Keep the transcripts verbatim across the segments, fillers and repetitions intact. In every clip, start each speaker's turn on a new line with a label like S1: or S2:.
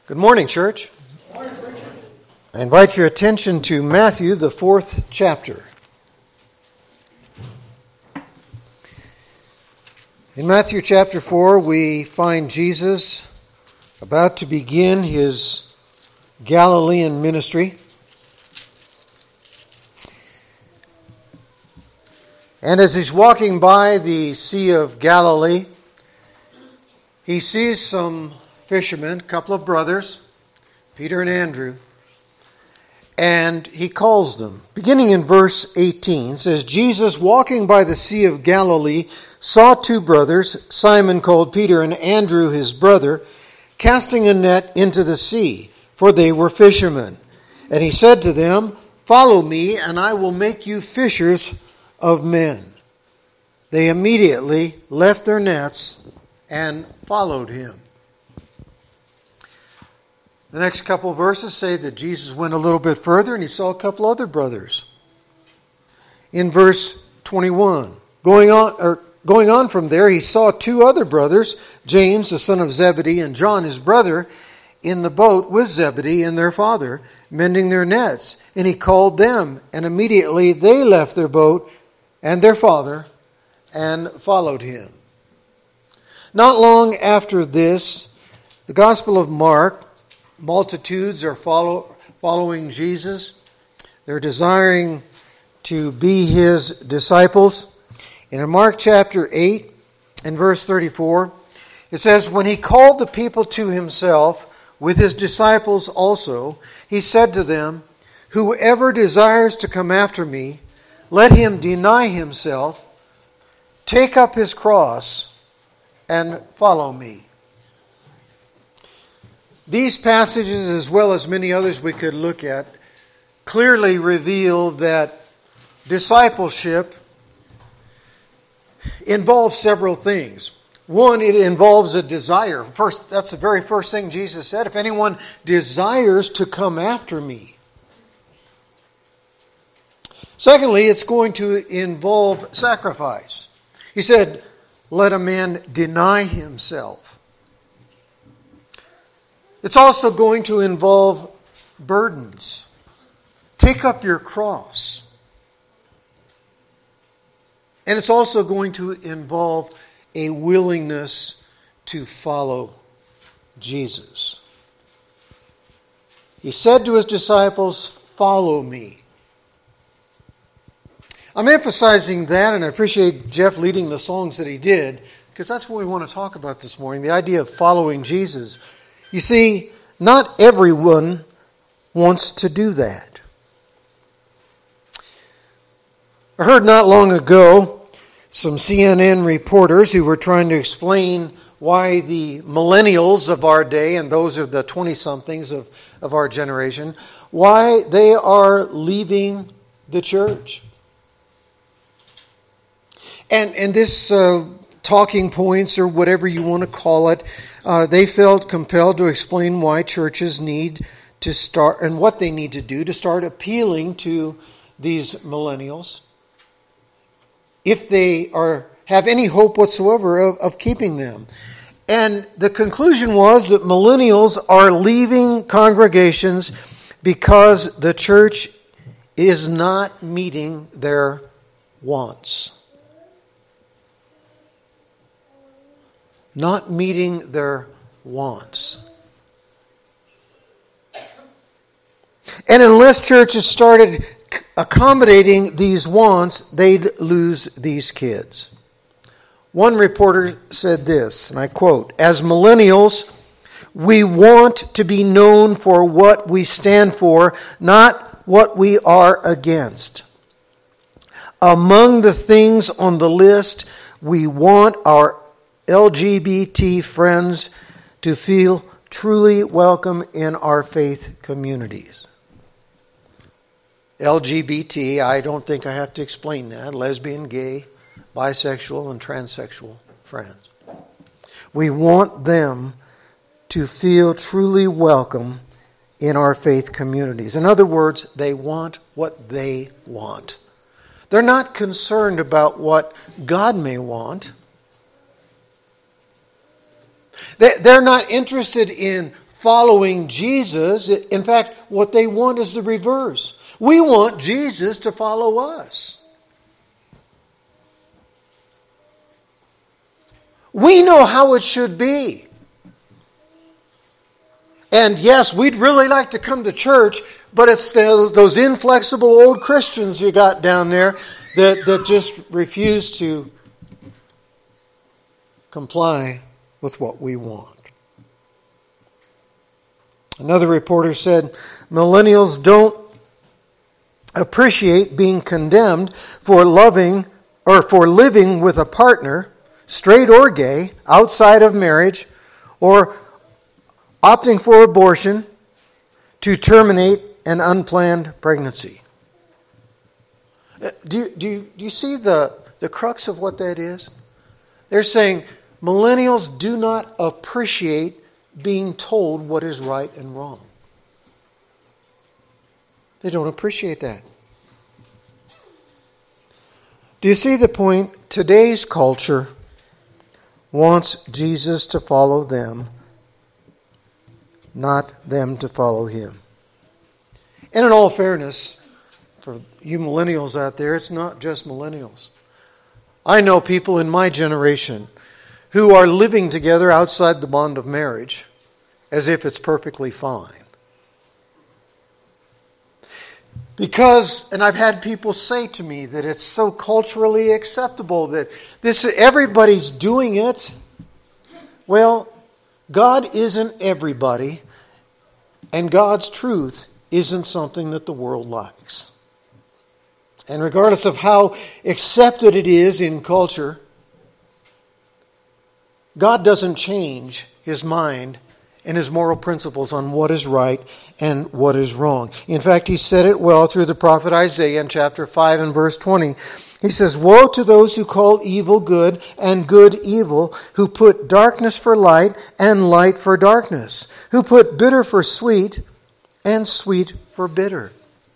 S1: Good morning, church.
S2: Good morning, preacher.
S1: I invite your attention to Matthew, the fourth chapter. In Matthew chapter four, we find Jesus about to begin his Galilean ministry. And as he's walking by the Sea of Galilee, he sees some fishermen, a couple of brothers, Peter and Andrew, and he calls them. Beginning in verse eighteen, says, Jesus, walking by the Sea of Galilee, saw two brothers, Simon called Peter and Andrew his brother, casting a net into the sea, for they were fishermen. And he said to them, Follow me, and I will make you fishers of men. They immediately left their nets and followed him. The next couple of verses say that Jesus went a little bit further and he saw a couple other brothers. In verse twenty-one, going on or going on from there, he saw two other brothers, James the son of Zebedee and John his brother, in the boat with Zebedee and their father, mending their nets. And he called them, and immediately they left their boat and their father and followed him. Not long after this, the Gospel of Mark, multitudes are follow, following Jesus. They're desiring to be his disciples. And in Mark chapter eight and verse thirty-four, it says, When he called the people to himself with his disciples also, he said to them, Whoever desires to come after me, let him deny himself, take up his cross, and follow me. These passages, as well as many others we could look at, clearly reveal that discipleship involves several things. One, it involves a desire. First, that's the very first thing Jesus said. If anyone desires to come after me. Secondly, it's going to involve sacrifice. He said, let a man deny himself. It's also going to involve burdens. Take up your cross. And it's also going to involve a willingness to follow Jesus. He said to his disciples, Follow me. I'm emphasizing that, and I appreciate Jeff leading the songs that he did, because that's what we want to talk about this morning, the idea of following Jesus. You see, not everyone wants to do that. I heard not long ago some C N N reporters who were trying to explain why the millennials of our day, and those are the twenty-somethings of, of our generation, why they are leaving the church. And, and this uh, talking points, or whatever you want to call it, Uh, they felt compelled to explain why churches need to start, and what they need to do to start appealing to these millennials if they are have any hope whatsoever of, of keeping them. And the conclusion was that millennials are leaving congregations because the church is not meeting their wants. Not meeting their wants. And unless churches started accommodating these wants, they'd lose these kids. One reporter said this, and I quote, As millennials, we want to be known for what we stand for, not what we are against. Among the things on the list, we want our L G B T friends to feel truly welcome in our faith communities. L G B T, I don't think I have to explain that. Lesbian, gay, bisexual, and transsexual friends. We want them to feel truly welcome in our faith communities. In other words, they want what they want. They're not concerned about what God may want. They're not interested in following Jesus. In fact, what they want is the reverse. We want Jesus to follow us. We know how it should be. And yes, we'd really like to come to church, but it's those, those inflexible old Christians you got down there that, that just refuse to comply with what we want. Another reporter said, millennials don't appreciate being condemned for loving or for living with a partner, straight or gay, outside of marriage, or opting for abortion to terminate an unplanned pregnancy. Do you, do you, do you see the, the crux of what that is? They're saying millennials do not appreciate being told what is right and wrong. They don't appreciate that. Do you see the point? Today's culture wants Jesus to follow them, not them to follow Him. And in all fairness, for you millennials out there, it's not just millennials. I know people in my generation who are living together outside the bond of marriage as if it's perfectly fine. Because, and I've had people say to me that it's so culturally acceptable that this everybody's doing it. Well, God isn't everybody, and God's truth isn't something that the world likes. And regardless of how accepted it is in culture, God doesn't change His mind and His moral principles on what is right and what is wrong. In fact, He said it well through the prophet Isaiah in chapter five and verse twenty. He says, "Woe to those who call evil good and good evil, who put darkness for light and light for darkness, who put bitter for sweet and sweet for bitter."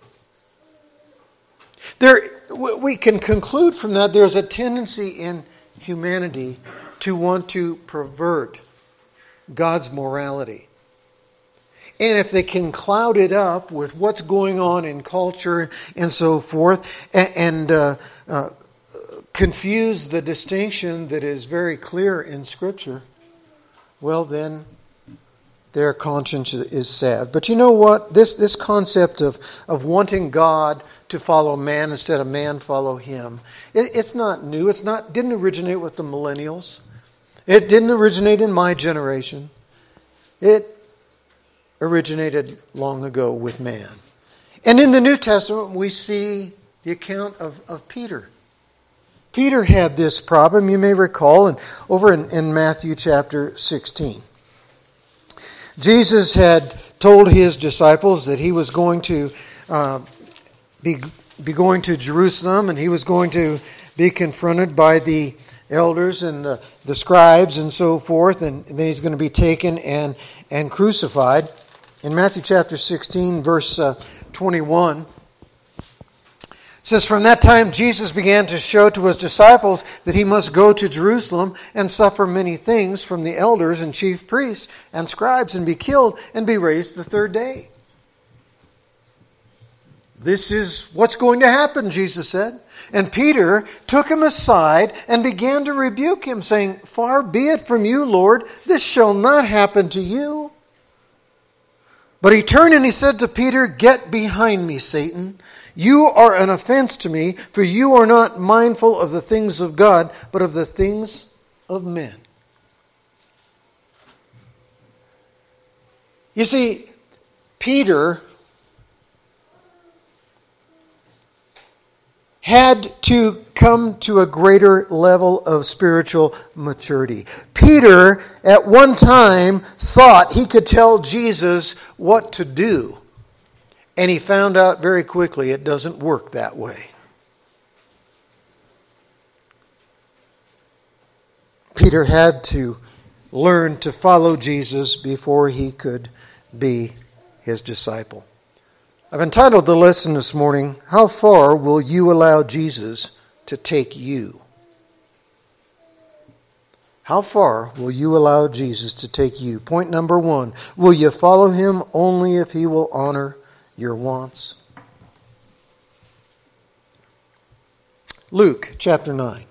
S1: There, we can conclude from that there's a tendency in humanity to want to pervert God's morality. And if they can cloud it up with what's going on in culture and so forth, and, and uh, uh, confuse the distinction that is very clear in Scripture, well then their conscience is sad. But you know what? This this concept of, of wanting God to follow man instead of man follow Him, it, it's not new. It's not didn't originate with the millennials. It didn't originate in my generation. It originated long ago with man. And in the New Testament, we see the account of, of Peter. Peter had this problem, you may recall, and over in, in Matthew chapter sixteen. Jesus had told His disciples that He was going to uh, be, be going to Jerusalem, and He was going to be confronted by the elders and the, the scribes and so forth, and then He's going to be taken and, and crucified. In Matthew chapter sixteen, verse uh, twenty-one, it says, "From that time Jesus began to show to His disciples that He must go to Jerusalem and suffer many things from the elders and chief priests and scribes and be killed and be raised the third day." This is what's going to happen, Jesus said. And Peter took Him aside and began to rebuke Him, saying, "Far be it from you, Lord, this shall not happen to you." But He turned and He said to Peter, "Get behind me, Satan. You are an offense to me, for you are not mindful of the things of God, but of the things of men." You see, Peter had to come to a greater level of spiritual maturity. Peter, at one time, thought he could tell Jesus what to do. And he found out very quickly it doesn't work that way. Peter had to learn to follow Jesus before he could be His disciple. I've entitled the lesson this morning, "How far will you allow Jesus to take you?" How far will you allow Jesus to take you? Point number one, will you follow him only if he will honor your wants? Luke chapter nine.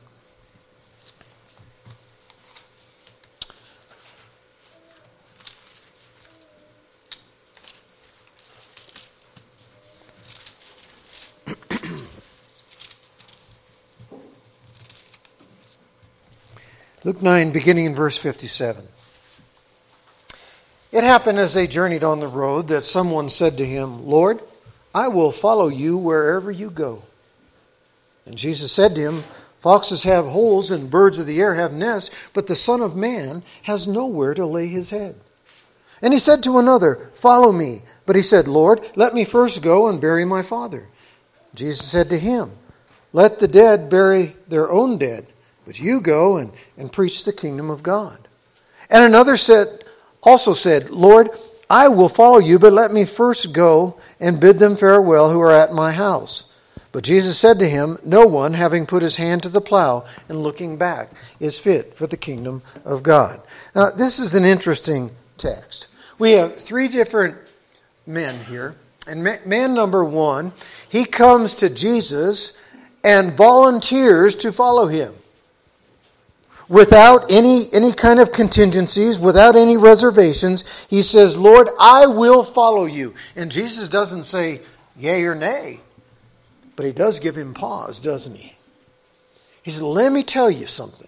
S1: Luke nine, beginning in verse fifty-seven. It happened as they journeyed on the road that someone said to him, Lord, I will follow you wherever you go. And Jesus said to him, Foxes have holes and birds of the air have nests, but the Son of Man has nowhere to lay his head. And he said to another, Follow me. But he said, Lord, let me first go and bury my father. Jesus said to him, Let the dead bury their own dead. But you go and, and preach the kingdom of God. And another said, also said, Lord, I will follow you, but let me first go and bid them farewell who are at my house. But Jesus said to him, No one, having put his hand to the plow and looking back, is fit for the kingdom of God. Now, this is an interesting text. We have three different men here. And man number one, he comes to Jesus and volunteers to follow him. Without any, any kind of contingencies, without any reservations, he says, Lord, I will follow you. And Jesus doesn't say yea or nay, but he does give him pause, doesn't he? He says, let me tell you something.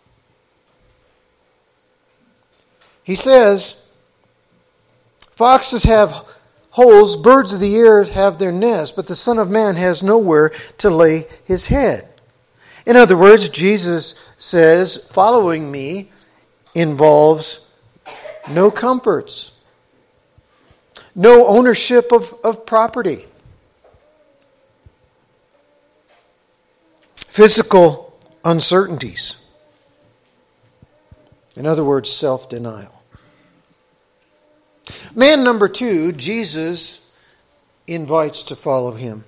S1: He says, foxes have holes, birds of the air have their nests, but the Son of Man has nowhere to lay his head. In other words, Jesus says, following me involves no comforts, no ownership of, of property, physical uncertainties. In other words, self-denial. Man number two, Jesus invites to follow him.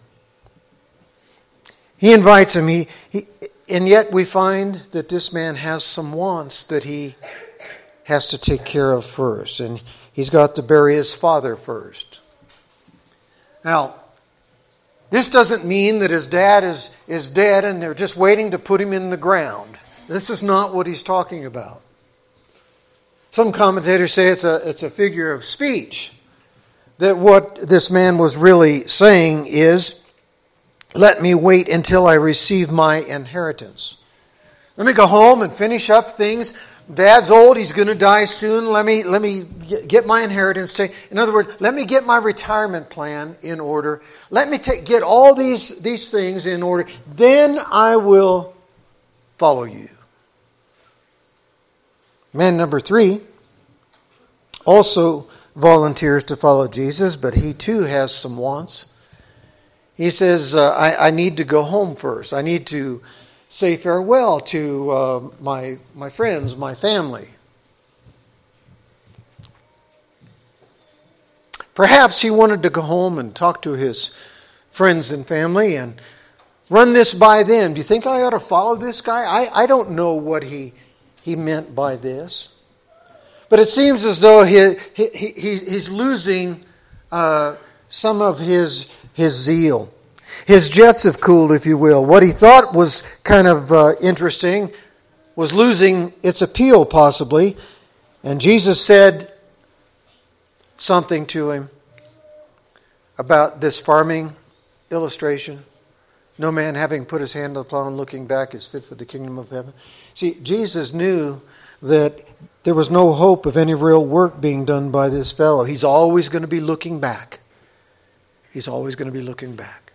S1: He invites him, he, he, and yet we find that this man has some wants that he has to take care of first. And he's got to bury his father first. Now, this doesn't mean that his dad is, is dead and they're just waiting to put him in the ground. This is not what he's talking about. Some commentators say it's a, it's a figure of speech. That what this man was really saying is, let me wait until I receive my inheritance. Let me go home and finish up things. Dad's old, he's going to die soon. Let me let me get my inheritance. In other words, let me get my retirement plan in order. Let me take, get all these, these things in order. Then I will follow you. Man number three also volunteers to follow Jesus, but he too has some wants. He says, uh, I, I need to go home first. I need to say farewell to uh, my, my friends, my family. Perhaps he wanted to go home and talk to his friends and family and run this by them. Do you think I ought to follow this guy? I, I don't know what he, he meant by this. But it seems as though he, he, he, he's losing uh, some of his his zeal. His jets have cooled, if you will. What he thought was kind of uh, interesting was losing its appeal, possibly. And Jesus said something to him about this farming illustration. No man having put his hand on the plow and looking back is fit for the kingdom of heaven. See, Jesus knew that there was no hope of any real work being done by this fellow. He's always going to be looking back. He's always going to be looking back.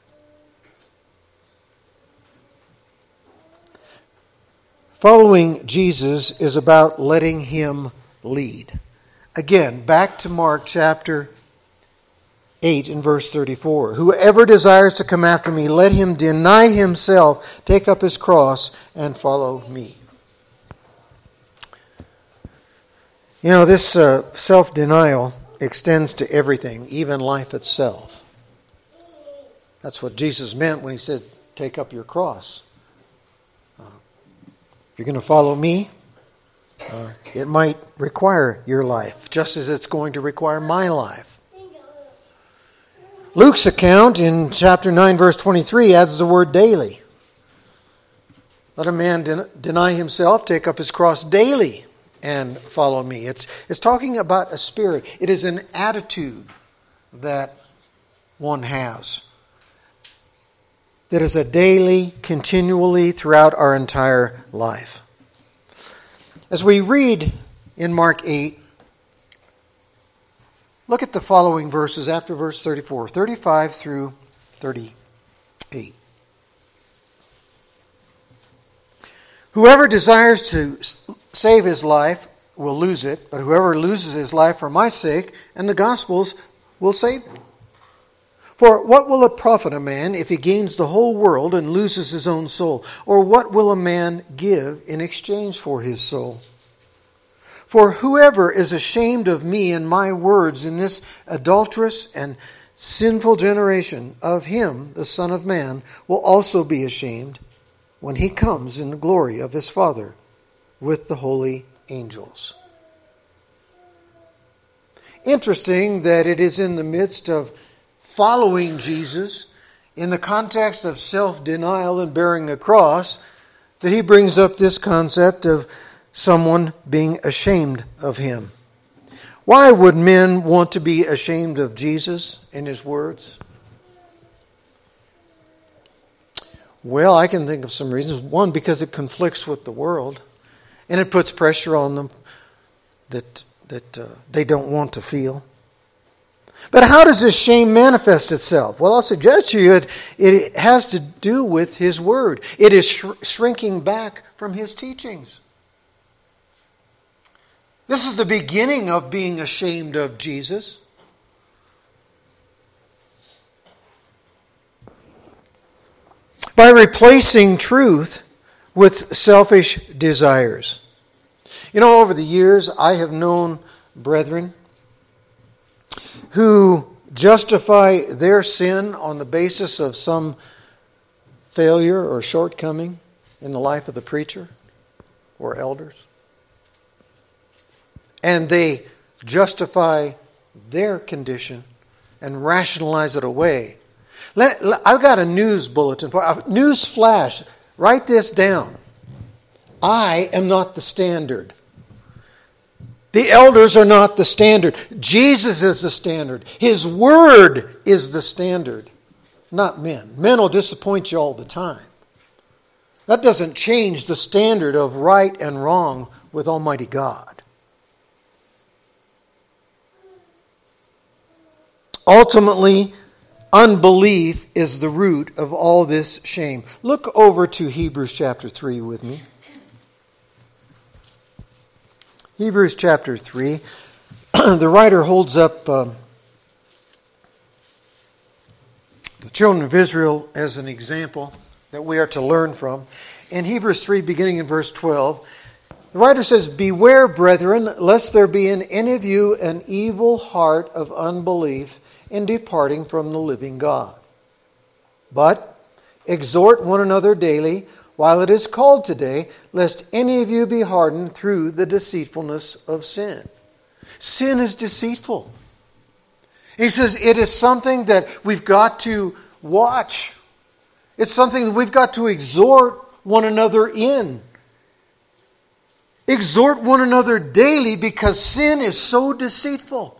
S1: Following Jesus is about letting him lead. Again, back to Mark chapter eight and verse thirty-four. Whoever desires to come after me, let him deny himself, take up his cross, and follow me. You know, this uh, self-denial extends to everything, even life itself. That's what Jesus meant when he said, take up your cross. Uh, if you're going to follow me, Uh, it might require your life, just as it's going to require my life. Luke's account in chapter nine, verse twenty-three adds the word daily. Let a man den- deny himself, take up his cross daily, and follow me. It's, it's talking about a spirit. It is an attitude that one has. That is a daily, continually, throughout our entire life. As we read in Mark eight, look at the following verses after verse thirty-four, thirty-five through thirty-eight. Whoever desires to save his life will lose it, but whoever loses his life for my sake and the gospel's will save it. For what will it profit a man if he gains the whole world and loses his own soul? Or what will a man give in exchange for his soul? For whoever is ashamed of me and my words in this adulterous and sinful generation, of him, the Son of Man, will also be ashamed when he comes in the glory of his Father with the holy angels. Interesting that it is in the midst of following Jesus, in the context of self-denial and bearing a cross, that he brings up this concept of someone being ashamed of him. Why would men want to be ashamed of Jesus and his words? Well, I can think of some reasons. One, because it conflicts with the world, and it puts pressure on them that, that uh, they don't want to feel. But how does this shame manifest itself? Well, I'll suggest to you it, it has to do with his word. It is sh- shrinking back from his teachings. This is the beginning of being ashamed of Jesus. By replacing truth with selfish desires. You know, over the years, I have known brethren who justify their sin on the basis of some failure or shortcoming in the life of the preacher or elders. And they justify their condition and rationalize it away. Let, let, I've got a news bulletin for a news flash. Write this down. I am not the standard. The elders are not the standard. Jesus is the standard. His word is the standard, not men. Men will disappoint you all the time. That doesn't change the standard of right and wrong with Almighty God. Ultimately, unbelief is the root of all this shame. Look over to Hebrews chapter three with me. Hebrews chapter three. The writer holds up um, the children of Israel as an example that we are to learn from. In Hebrews three, beginning in verse twelve, the writer says, "Beware, brethren, lest there be in any of you an evil heart of unbelief in departing from the living God. But exhort one another daily, while it is called today, lest any of you be hardened through the deceitfulness of sin." Sin is deceitful. He says it is something that we've got to watch. It's something that we've got to exhort one another in. Exhort one another daily because sin is so deceitful.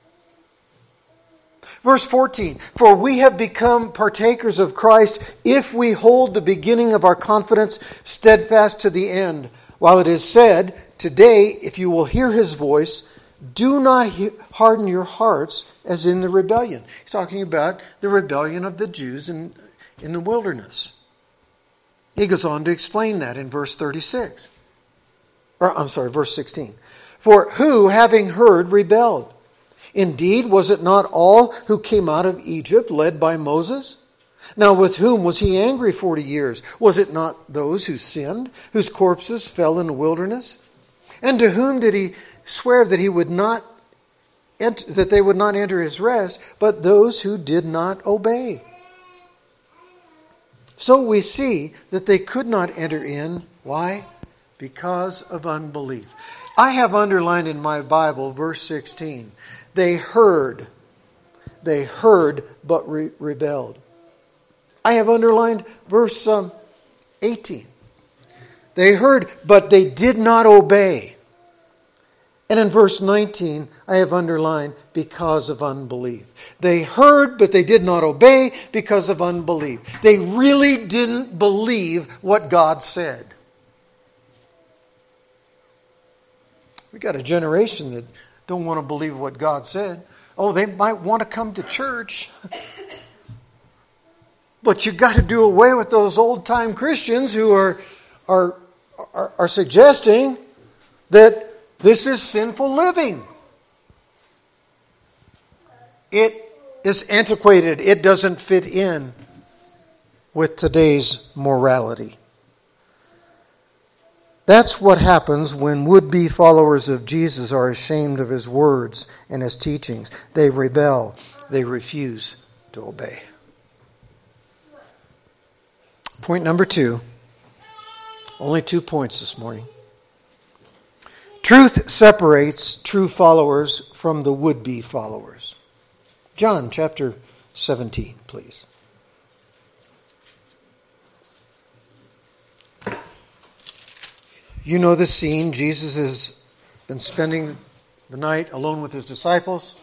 S1: Verse fourteen, "For we have become partakers of Christ if we hold the beginning of our confidence steadfast to the end. While it is said, today, if you will hear his voice, do not he- harden your hearts as in the rebellion." He's talking about the rebellion of the Jews in, in the wilderness. He goes on to explain that in verse thirty-six. Or, I'm sorry, verse sixteen. "For who, having heard, rebelled? Indeed, was it not all who came out of Egypt led by Moses? Now with whom was he angry forty years? Was it not those who sinned, whose corpses fell in the wilderness? And to whom did he swear that he would not ent- that they would not enter his rest, but those who did not obey? So we see that they could not enter in. Why? because of unbelief. I have underlined in my Bible verse sixteen. They heard. They heard but re- rebelled. I have underlined verse um, eighteen. They heard but they did not obey. And in verse nineteen, I have underlined because of unbelief. They heard but they did not obey because of unbelief. They really didn't believe what God said. We got a generation that don't want to believe what God said. Oh, they might want to come to church. But you've got to do away with those old-time Christians who are, are, are, are suggesting that this is sinful living. It is antiquated. It doesn't fit in with today's morality. That's what happens when would-be followers of Jesus are ashamed of His words and His teachings. They rebel. They refuse to obey. Point number two. Only two points this morning. Truth separates true followers from the would-be followers. John chapter seventeen, please. You know the scene. Jesus has been spending the night alone with His disciples.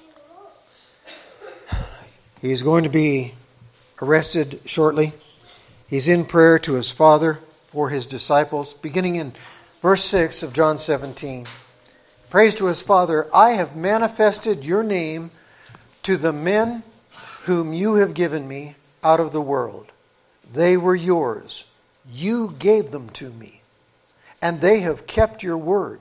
S1: He's going to be arrested shortly. He's in prayer to His Father for His disciples. Beginning in verse six of John seventeen. Prays to His Father, I have manifested Your name to the men whom You have given Me out of the world. They were Yours. You gave them to Me. And they have kept Your word.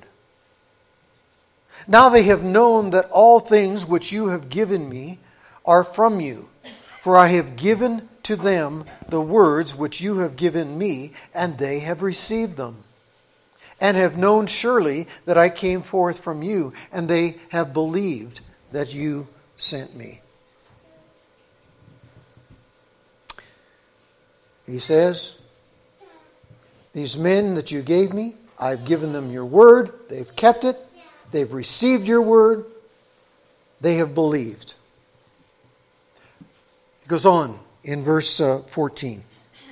S1: Now they have known that all things which You have given Me are from You. For I have given to them the words which You have given Me, and they have received them. And have known surely that I came forth from You, and they have believed that You sent Me. He says, these men that You gave Me, I've given them Your word. They've kept it. They've received Your word. They have believed. It goes on in verse uh, fourteen.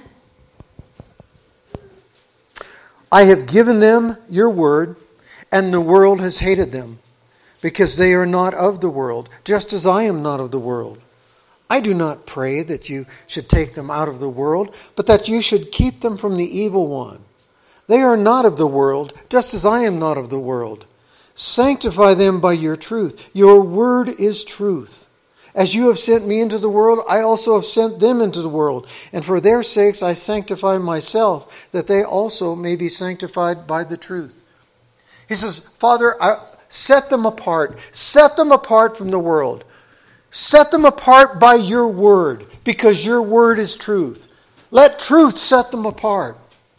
S1: I have given them Your word, and the world has hated them, because they are not of the world, just as I am not of the world. I do not pray that You should take them out of the world, but that You should keep them from the evil one. They are not of the world, just as I am not of the world. Sanctify them by Your truth. Your word is truth. As You have sent Me into the world, I also have sent them into the world. And for their sakes I sanctify Myself, that they also may be sanctified by the truth. He says, Father, I set them apart. Set them apart from the world. Set them apart by Your word, because Your word is truth. Let truth set them apart.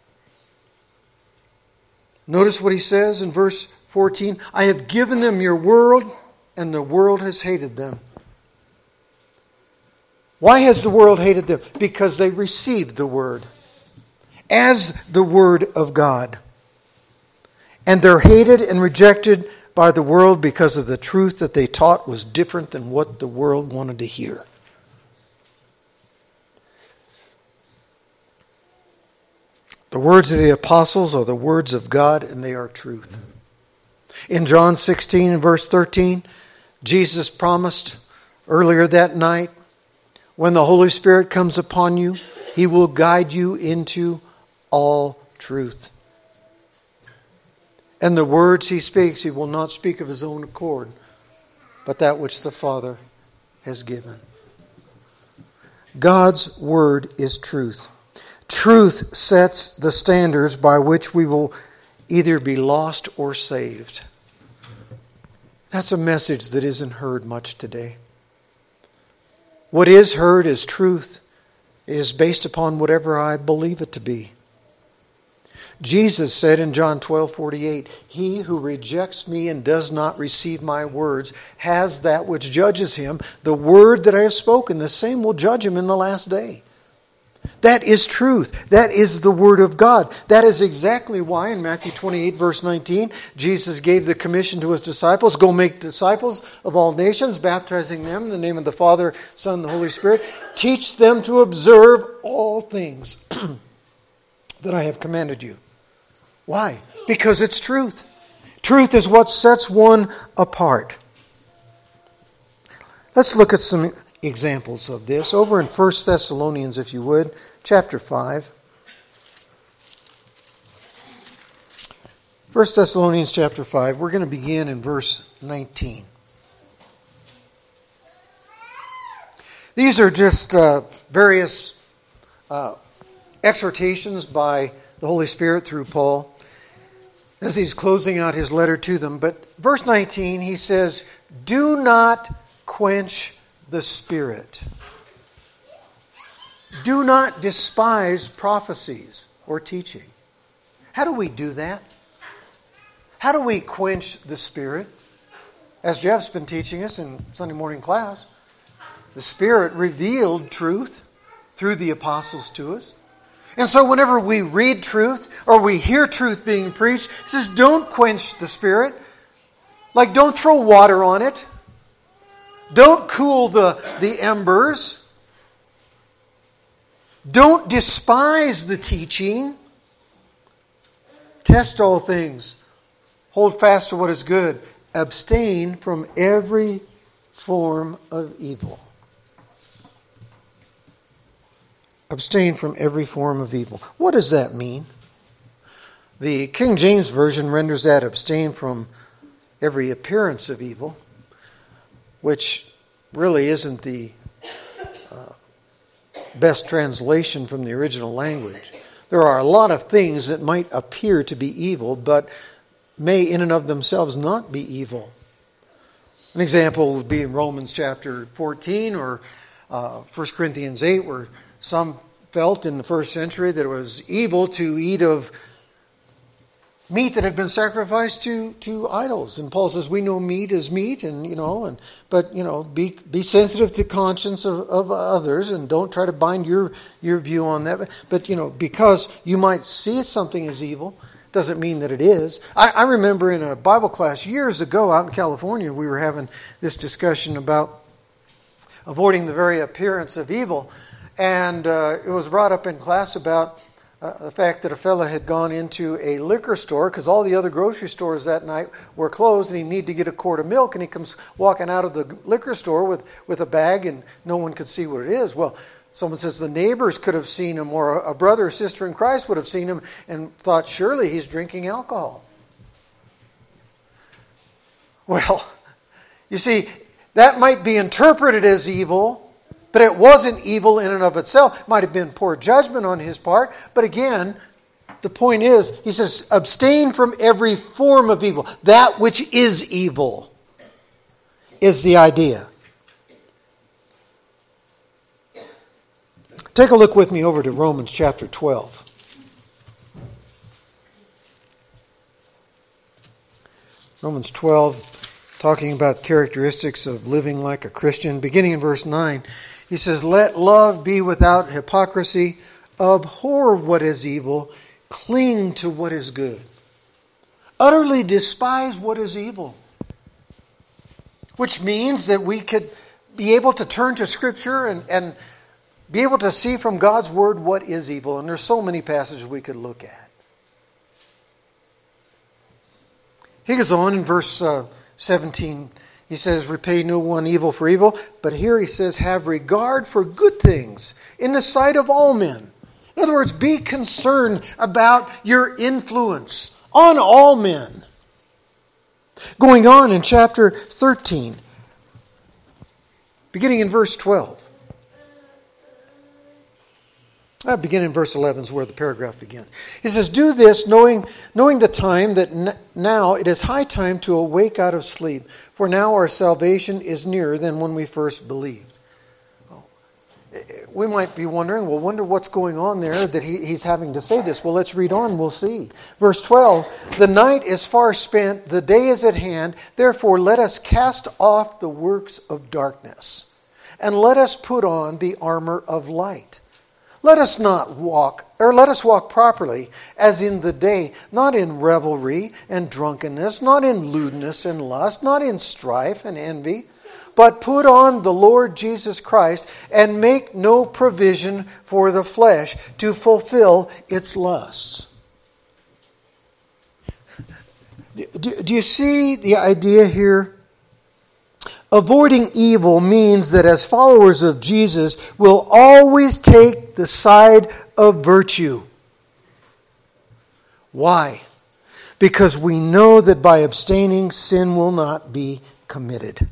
S1: Notice what He says in verse fourteen. I have given them Your word, and the world has hated them. Why has the world hated them? Because they received the word as the word of God. And they're hated and rejected by the world because of the truth that they taught was different than what the world wanted to hear. The words of the apostles are the words of God, and they are truth. In John sixteen and verse thirteen, Jesus promised earlier that night, when the Holy Spirit comes upon you, He will guide you into all truth. And the words He speaks, He will not speak of His own accord, but that which the Father has given. God's word is truth. Truth sets the standards by which we will either be lost or saved. That's a message that isn't heard much today. What is heard is truth. It is based upon whatever I believe it to be. Jesus said in John twelve forty-eight, He who rejects Me and does not receive My words has that which judges him. The word that I have spoken, the same will judge him in the last day. That is truth. That is the Word of God. That is exactly why in Matthew twenty-eight, verse nineteen, Jesus gave the commission to His disciples, go make disciples of all nations, baptizing them in the name of the Father, Son, and the Holy Spirit. Teach them to observe all things that I have commanded you. Why? Because it's truth. Truth is what sets one apart. Let's look at some examples of this. Over in First Thessalonians, if you would, chapter five. First Thessalonians chapter five. We're going to begin in verse nineteen. These are just uh, various uh, exhortations by the Holy Spirit through Paul as he's closing out his letter to them. But verse nineteen, he says, "Do not quench the Spirit. Do not despise prophecies or teaching." How do we do that? How do we quench the Spirit? As Jeff's been teaching us in Sunday morning class, the Spirit revealed truth through the apostles to us. And so whenever we read truth or we hear truth being preached, it says don't quench the Spirit. Like don't throw water on it. Don't cool the, the embers. Don't despise the teaching. Test all things. Hold fast to what is good. Abstain from every form of evil. Abstain from every form of evil. What does that mean? The King James Version renders that abstain from every appearance of evil, which really isn't the uh, best translation from the original language. There are a lot of things that might appear to be evil, but may in and of themselves not be evil. An example would be in Romans chapter fourteen or uh, First Corinthians eight, where some felt in the first century that it was evil to eat of meat that had been sacrificed to, to idols. And Paul says, we know meat is meat, and you know, and but you know, be be sensitive to conscience of, of others, and don't try to bind your your view on that. But you know, because you might see something as evil, doesn't mean that it is. I, I remember in a Bible class years ago out in California, we were having this discussion about avoiding the very appearance of evil, and uh, it was brought up in class about Uh, the fact that a fella had gone into a liquor store because all the other grocery stores that night were closed, and he needed to get a quart of milk, and he comes walking out of the liquor store with, with a bag, and no one could see what it is. Well, someone says the neighbors could have seen him, or a brother or sister in Christ would have seen him and thought, surely he's drinking alcohol. Well, you see, that might be interpreted as evil, but it wasn't evil in and of itself. It might have been poor judgment on his part. But again, the point is, he says, abstain from every form of evil. That which is evil is the idea. Take a look with me over to Romans chapter twelve. Romans twelve, talking about characteristics of living like a Christian. Beginning in verse nine, he says, let love be without hypocrisy. Abhor what is evil. Cling to what is good. Utterly despise what is evil. Which means that we could be able to turn to Scripture and, and be able to see from God's Word what is evil. And there's so many passages we could look at. He goes on in verse uh, seventeen. He says, repay no one evil for evil. But here he says, have regard for good things in the sight of all men. In other words, be concerned about your influence on all men. Going on in chapter thirteen, beginning in verse twelve. Uh, beginning in verse eleven is where the paragraph begins. He says, do this knowing, knowing the time that n- now it is high time to awake out of sleep. For now our salvation is nearer than when we first believed. Well, we might be wondering, well, wonder what's going on there that he, he's having to say this. Well, let's read on, we'll see. Verse twelve, the night is far spent, the day is at hand. Therefore let us cast off the works of darkness, and let us put on the armor of light. Let us not walk, or let us walk properly, as in the day, not in revelry and drunkenness, not in lewdness and lust, not in strife and envy, but put on the Lord Jesus Christ and make no provision for the flesh to fulfill its lusts. Do, do you see the idea here? Avoiding evil means that as followers of Jesus, we'll always take the side of virtue. Why? Because we know that by abstaining, sin will not be committed.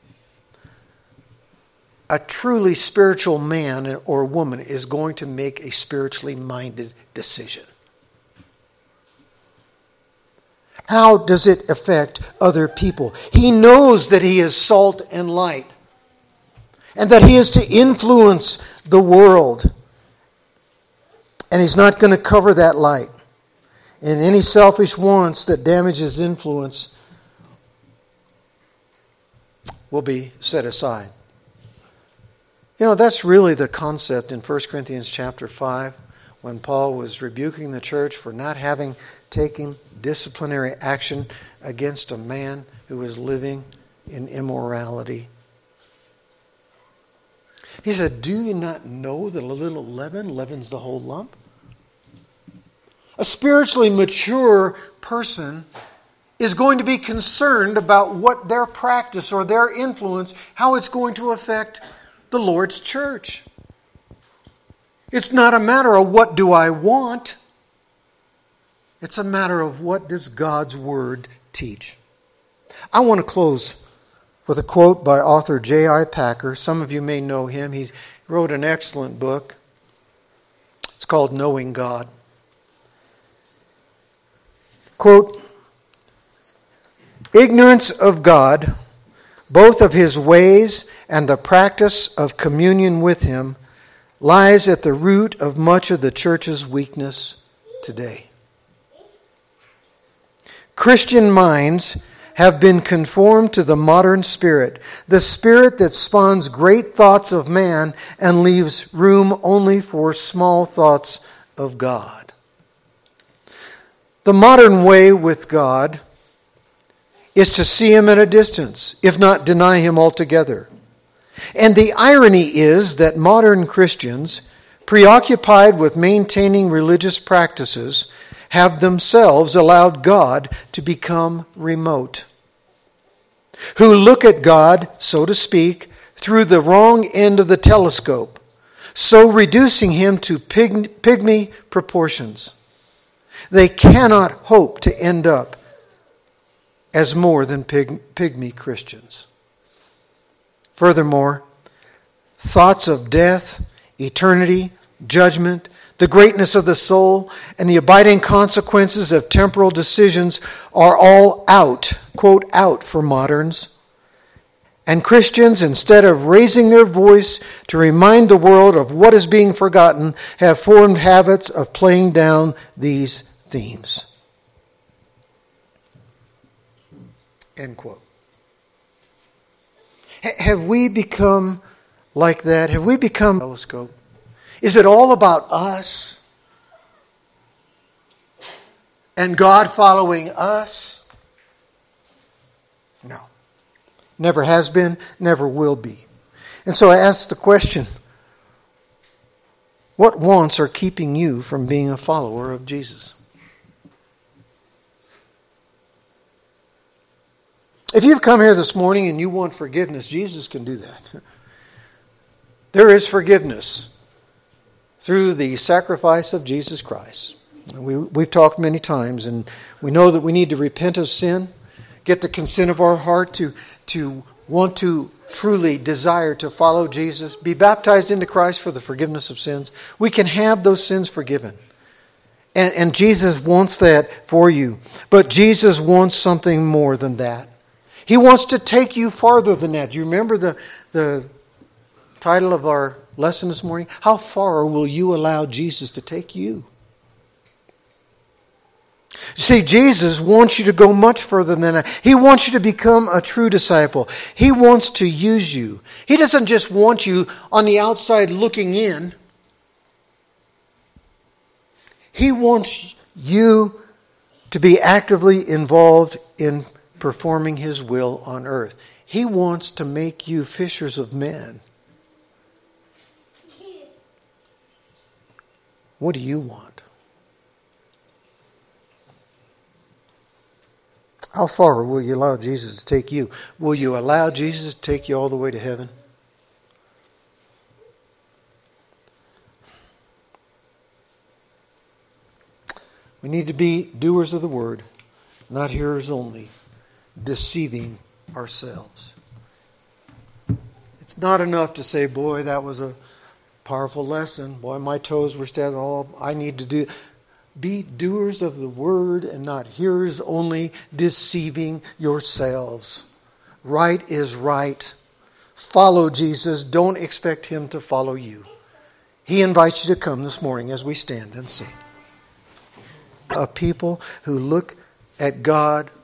S1: A truly spiritual man or woman is going to make a spiritually minded decision. How does it affect other people? He knows that he is salt and light, and that he is to influence the world. And he's not going to cover that light. And any selfish wants that damage his influence will be set aside. You know, that's really the concept in First Corinthians chapter five, when Paul was rebuking the church for not having taken disciplinary action against a man who was living in immorality. He said, do you not know that a little leaven leavens the whole lump? A spiritually mature person is going to be concerned about what their practice or their influence, how it's going to affect the Lord's church. It's not a matter of what do I want. It's a matter of what does God's Word teach. I want to close with a quote by author J I Packer. Some of you may know him. He wrote an excellent book. It's called Knowing God. Quote, ignorance of God, both of His ways and the practice of communion with Him, lies at the root of much of the church's weakness today. Christian minds have been conformed to the modern spirit, the spirit that spawns great thoughts of man and leaves room only for small thoughts of God. The modern way with God is to see Him at a distance, if not deny Him altogether. And the irony is that modern Christians, preoccupied with maintaining religious practices, have themselves allowed God to become remote, who look at God, so to speak, through the wrong end of the telescope, so reducing Him to pig- pygmy proportions. They cannot hope to end up as more than pig- pygmy Christians. Furthermore, thoughts of death, eternity, judgment, the greatness of the soul, and the abiding consequences of temporal decisions are all out, quote, out for moderns. And Christians, instead of raising their voice to remind the world of what is being forgotten, have formed habits of playing down these themes. End quote. H- have we become like that? Have we become a telescope? Is it all about us and God following us? No. Never has been, never will be. And so I ask the question, what wants are keeping you from being a follower of Jesus? If you've come here this morning and you want forgiveness, Jesus can do that. There is forgiveness through the sacrifice of Jesus Christ. We, we've talked many times, and we know that we need to repent of sin, get the consent of our heart to, to want to truly desire to follow Jesus, be baptized into Christ for the forgiveness of sins. We can have those sins forgiven. And, and Jesus wants that for you. But Jesus wants something more than that. He wants to take you farther than that. Do you remember the, the title of our lesson this morning? How far will you allow Jesus to take you? See, Jesus wants you to go much further than that. He wants you to become a true disciple. He wants to use you. He doesn't just want you on the outside looking in. He wants you to be actively involved in performing His will on earth. He wants to make you fishers of men. What do you want? How far will you allow Jesus to take you? Will you allow Jesus to take you all the way to heaven? We need to be doers of the word, not hearers only, deceiving ourselves. It's not enough to say, boy, that was a powerful lesson. Boy, my toes were standing all I need to do. Be doers of the word and not hearers only, deceiving yourselves. Right is right. Follow Jesus. Don't expect Him to follow you. He invites you to come this morning as we stand and sing. A people who look at God